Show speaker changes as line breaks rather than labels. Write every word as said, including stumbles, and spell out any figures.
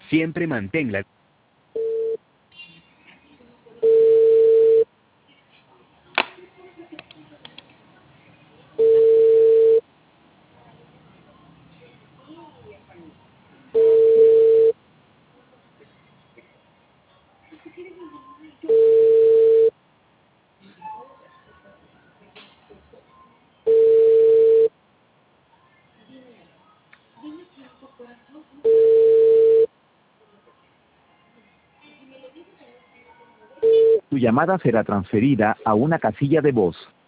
Siempre manténla.
Tu llamada será transferida a una casilla de voz.